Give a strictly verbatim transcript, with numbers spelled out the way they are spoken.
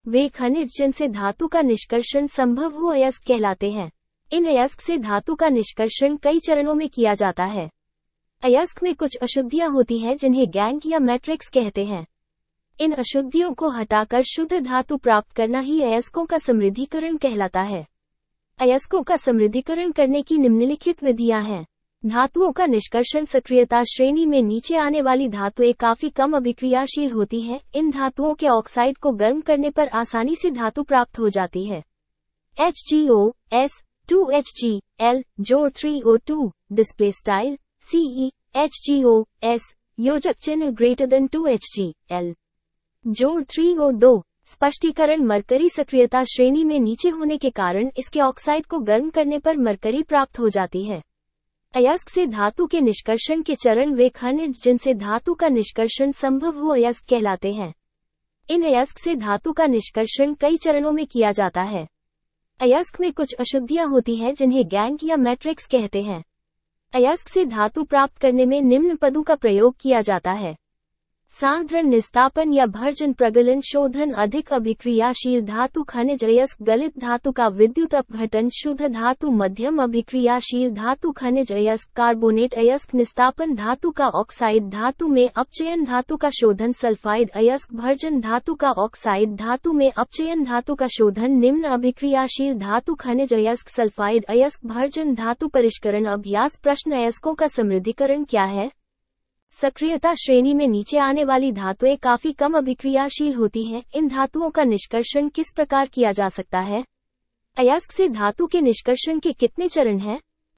वे खनिज जिनसे धातु का निष्कर्षण संभव हो अयस्क कहलाते हैं। इन अयस्क से धातु का निष्कर्षण कई चरणों में किया जाता है। अयस्क में कुछ अशुद्धियां होती हैं जिन्हें गैंग या मैट्रिक्स कहते हैं। इन अशुद्धियों को हटाकर शुद्ध धातु प्राप्त करना ही अयस्कों का समृद्धीकरण कहलाता है। अयस्कों का समृद्धीकरण करने की निम्नलिखित विधियां हैं। धातुओं का निष्कर्षण सक्रियता श्रेणी में नीचे आने वाली धातुएं काफी कम अभिक्रियाशील होती हैं। इन धातुओं के ऑक्साइड को गर्म करने पर आसानी से धातु प्राप्त हो जाती है। H G O S two H G L जोड़ three O two display style C E H G O S योजक चिन्ह greater than two H G L जोड़ थ्री ओ दो। स्पष्टीकरण मरकरी सक्रियता श्रेणी में नीचे होने के कारण इसके ऑक्साइड को गर्म करने पर मरकरी प्राप्त हो जाती है। अयस्क से धातु के निष्कर्षण के चरण वे खनिज जिनसे धातु का निष्कर्षण संभव हो अयस्क कहलाते हैं। इन अयस्क से धातु का निष्कर्षण कई चरणों में किया जाता है। अयस्क में कुछ अशुद्धियां होती हैं जिन्हें गैंग या मैट्रिक्स कहते हैं। अयस्क से धातु प्राप्त करने में निम्न पदों का प्रयोग किया जाता है। साधारण निस्तापन या भर्जन प्रगलन शोधन अधिक अभिक्रियाशील धातु खनिज अयस्क गलित धातु का विद्युत अपघटन शुद्ध धातु मध्यम अभिक्रियाशील धातु खनिज अयस्क कार्बोनेट अयस्क निस्तापन धातु का ऑक्साइड धातु में अपचयन धातु का शोधन सल्फाइड अयस्क भर्जन धातु का ऑक्साइड धातु में अपचयन धातु का शोधन निम्न अभिक्रियाशील धातु खनिज अयस्क सल्फाइड अयस्क भर्जन धातु परिष्करण अभ्यास प्रश्न अयस्कों का समृद्धीकरण क्या है? सक्रियता श्रेणी में नीचे आने वाली धातुएं काफी कम अभिक्रियाशील होती हैं। इन धातुओं का निष्कर्षण किस प्रकार किया जा सकता है? अयस्क से धातु के निष्कर्षण के कितने चरण हैं?